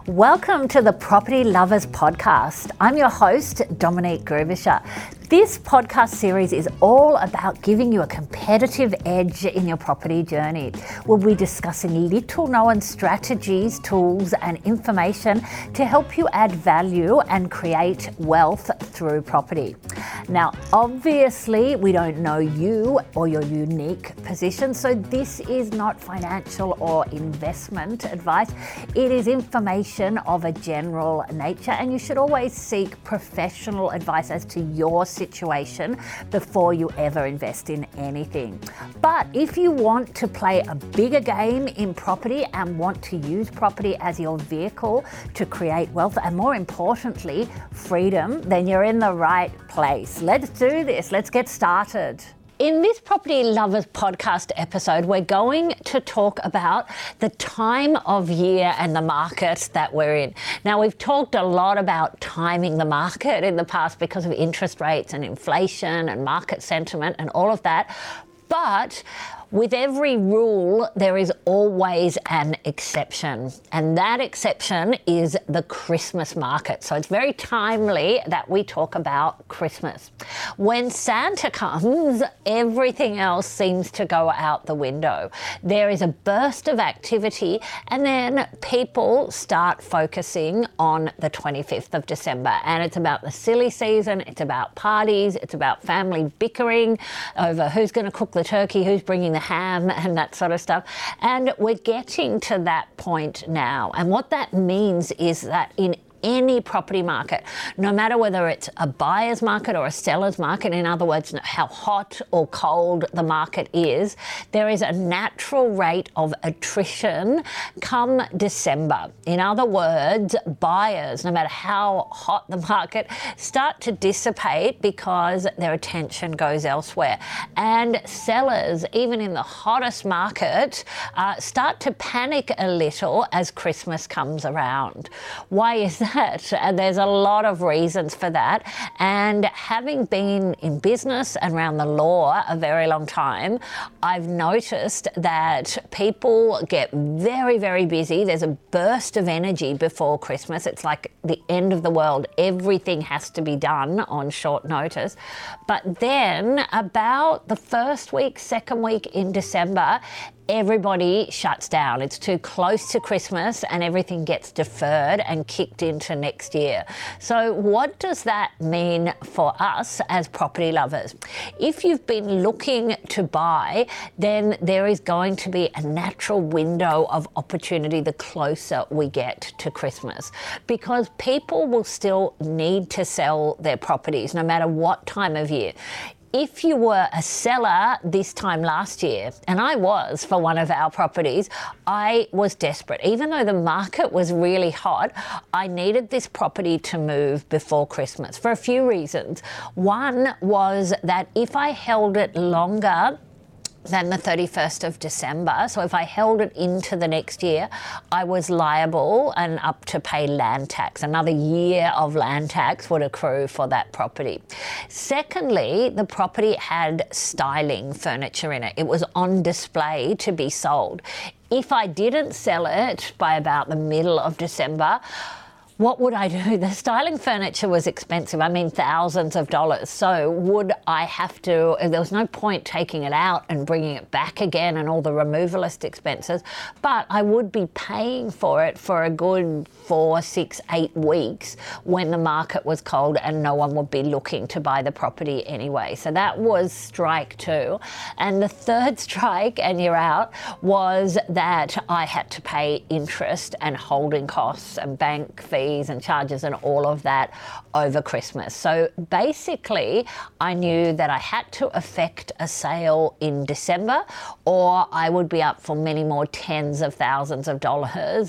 Welcome to the Property Lovers Podcast. I'm your host, Dominique Grubisher. This podcast series is all about giving you a competitive edge in your property journey. We'll be discussing little known strategies, tools, and information to help you add value and create wealth through property. Now, obviously, we don't know you or your unique position, so this is not financial or investment advice. It is information of a general nature, and you should always seek professional advice as to your situation before you ever invest in anything. But if you want to play a bigger game in property and want to use property as your vehicle to create wealth and, more importantly, freedom, then you're in the right place. Let's do this. Let's get started. In this Property Lovers podcast episode, we're going to talk about the time of year and the market that we're in. Now, we've talked a lot about timing the market in the past because of interest rates and inflation and market sentiment and all of that. But with every rule, there is always an exception, and that exception is the Christmas market. So it's very timely that we talk about Christmas. When Santa comes, everything else seems to go out the window. There is a burst of activity, and then people start focusing on the 25th of December. And it's about the silly season, it's about parties, it's about family bickering over who's going to cook the turkey, who's bringing the ham and that sort of stuff. And we're getting to that point now. And what that means is that in any property market, no matter whether it's a buyer's market or a seller's market, in other words, how hot or cold the market is, there is a natural rate of attrition come December. In other words, buyers, no matter how hot the market, start to dissipate because their attention goes elsewhere. And sellers, even in the hottest market, start to panic a little as Christmas comes around. Why is that? And there's a lot of reasons for that. And having been in business and around the law a very long time, I've noticed that people get very, very busy. There's a burst of energy before Christmas. It's like the end of the world. Everything has to be done on short notice. But then about the first week, second week in December, everybody shuts down. It's too close to Christmas and everything gets deferred and kicked into next year. So what does that mean for us as property lovers? If you've been looking to buy, then there is going to be a natural window of opportunity the closer we get to Christmas, because people will still need to sell their properties no matter what time of year. If you were a seller this time last year, and I was for one of our properties, I was desperate. Even though the market was really hot, I needed this property to move before Christmas for a few reasons. One was that if I held it longer than the 31st of December. So if I held it into the next year, I was liable and up to pay land tax. Another year of land tax would accrue for that property. Secondly, the property had styling furniture in it. It was on display to be sold. If I didn't sell it by about the middle of December, what would I do? The styling furniture was expensive. I mean, thousands of dollars. So would I have to, there was no point taking it out and bringing it back again and all the removalist expenses, but I would be paying for it for a good 4, 6, 8 weeks when the market was cold and no one would be looking to buy the property anyway. So that was strike 2. And the third strike, and you're out, was that I had to pay interest and holding costs and bank fees and charges and all of that over Christmas. So basically, I knew that I had to effect a sale in December or I would be up for many more tens of thousands of dollars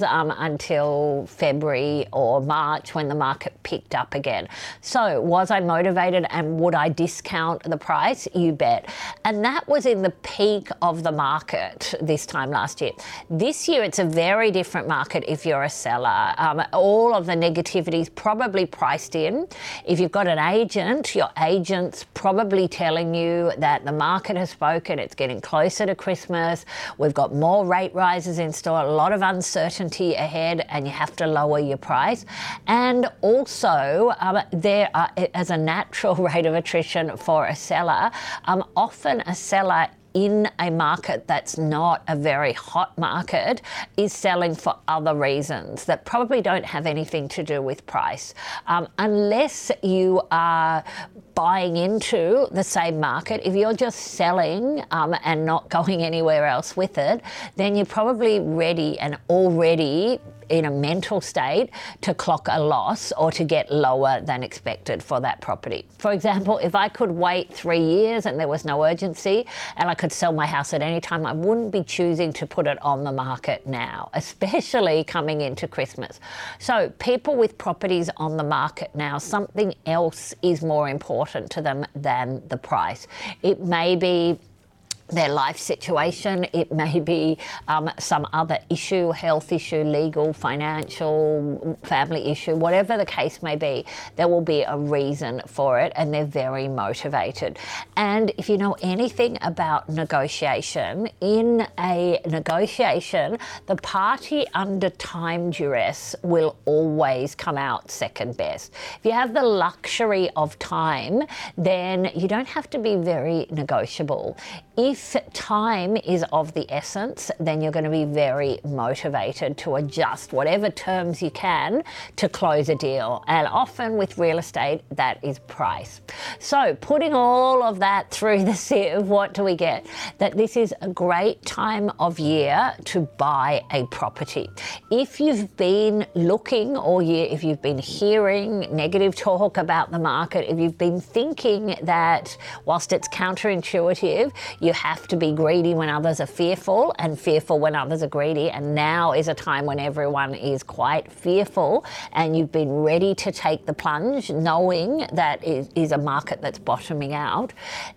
until February or March when the market picked up again. So was I motivated and would I discount the price? You bet. And that was in the peak of the market this time last year. This year, it's a very different market if you're a seller. All of of the negativity is probably priced in. If you've got an agent, your agent's probably telling you that the market has spoken, it's getting closer to Christmas, we've got more rate rises in store, a lot of uncertainty ahead, and you have to lower your price. And also, there are, as a natural rate of attrition for a seller, often a seller in a market that's not a very hot market is selling for other reasons that probably don't have anything to do with price. Unless you are buying into the same market, if you're just selling and not going anywhere else with it, then you're probably ready and already in a mental state to clock a loss or to get lower than expected for that property. For example, if I could wait 3 years and there was no urgency and I could sell my house at any time, I wouldn't be choosing to put it on the market now, especially coming into Christmas. So people with properties on the market now, something else is more important to them than the price. It may be their life situation, it may be some other issue, health issue, legal, financial, family issue, whatever the case may be, there will be a reason for it and they're very motivated. And if you know anything about negotiation, in a negotiation, the party under time duress will always come out second best. If you have the luxury of time, then you don't have to be very negotiable. If time is of the essence, then you're going to be very motivated to adjust whatever terms you can to close a deal. And often with real estate, that is price. So putting all of that through the sieve, what do we get? That this is a great time of year to buy a property. If you've been looking all year, if you've been hearing negative talk about the market, if you've been thinking that whilst it's counterintuitive, you have to be greedy when others are fearful and fearful when others are greedy, and now is a time when everyone is quite fearful and you've been ready to take the plunge knowing that it is a market that's bottoming out,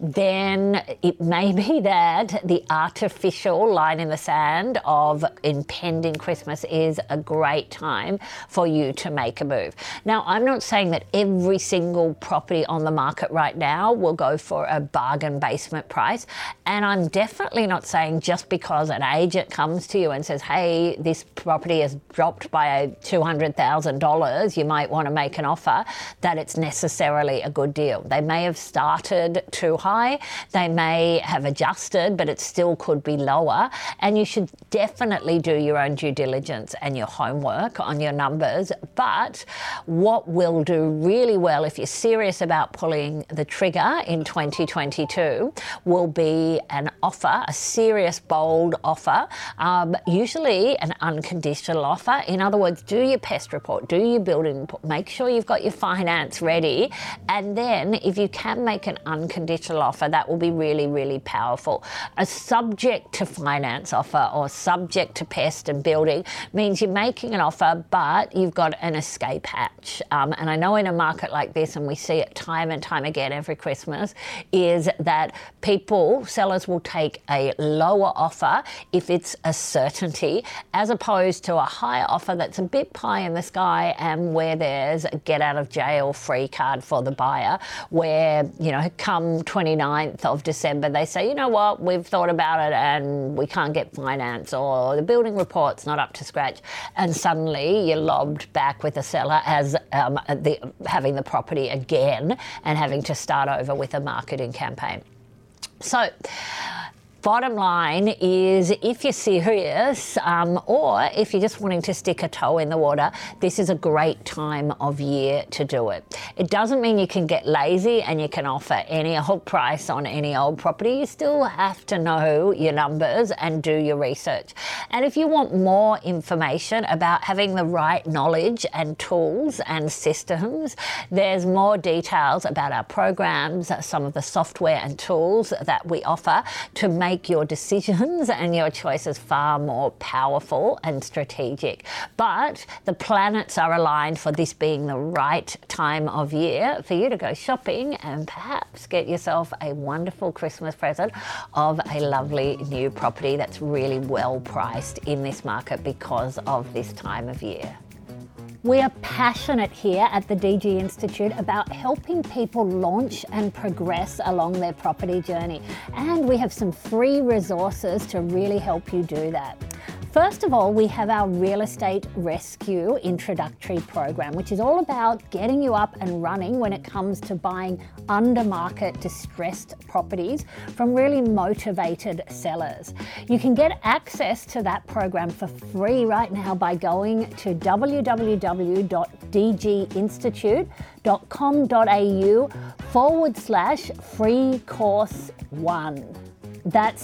then it may be that the artificial line in the sand of impending Christmas is a great time for you to make a move. Now, I'm not saying that every single property on the market right now will go for a bargain basement price. And I'm definitely not saying just because an agent comes to you and says, hey, this property has dropped by $200,000, you might want to make an offer, that it's necessarily a good deal. They may have started too high, they may have adjusted, but it still could be lower. And you should definitely do your own due diligence and your homework on your numbers. But what will do really well if you're serious about pulling the trigger in 2022 will be an offer, a serious, bold offer, usually an unconditional offer. In other words, do your pest report, do your building report, make sure you've got your finance ready, and then if you can make an unconditional offer, that will be really, really powerful. A subject to finance offer or subject to pest and building means you're making an offer, but you've got an escape hatch. And I know in a market like this, and we see it time and time again every Christmas, is that sellers will take a lower offer if it's a certainty, as opposed to a higher offer that's a bit pie in the sky and where there's a get out of jail free card for the buyer, where, come 29th of December, they say, you know what, we've thought about it and we can't get finance, or the building report's not up to scratch, and suddenly you're lobbed back with a seller as having the property again and having to start over with a marketing campaign. So, bottom line is, if you're serious or if you're just wanting to stick a toe in the water, this is a great time of year to do it. It doesn't mean you can get lazy and you can offer any old price on any old property. You still have to know your numbers and do your research. And if you want more information about having the right knowledge and tools and systems, there's more details about our programs, some of the software and tools that we offer to make your decisions and your choices far more powerful and strategic. But the planets are aligned for this being the right time of year for you to go shopping and perhaps get yourself a wonderful Christmas present of a lovely new property that's really well priced in this market because of this time of year. We are passionate here at the DG Institute about helping people launch and progress along their property journey. And we have some free resources to really help you do that. First of all, we have our Real Estate Rescue introductory program, which is all about getting you up and running when it comes to buying under market distressed properties from really motivated sellers. You can get access to that program for free right now by going to www.dginstitute.com.au/free course 1. That's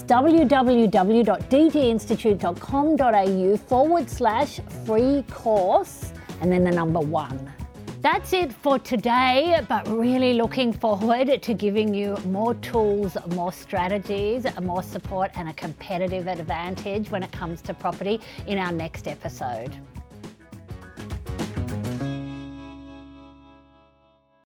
www.dginstitute.com.au/free course and then the number 1. That's it for today, but really looking forward to giving you more tools, more strategies, more support and a competitive advantage when it comes to property in our next episode.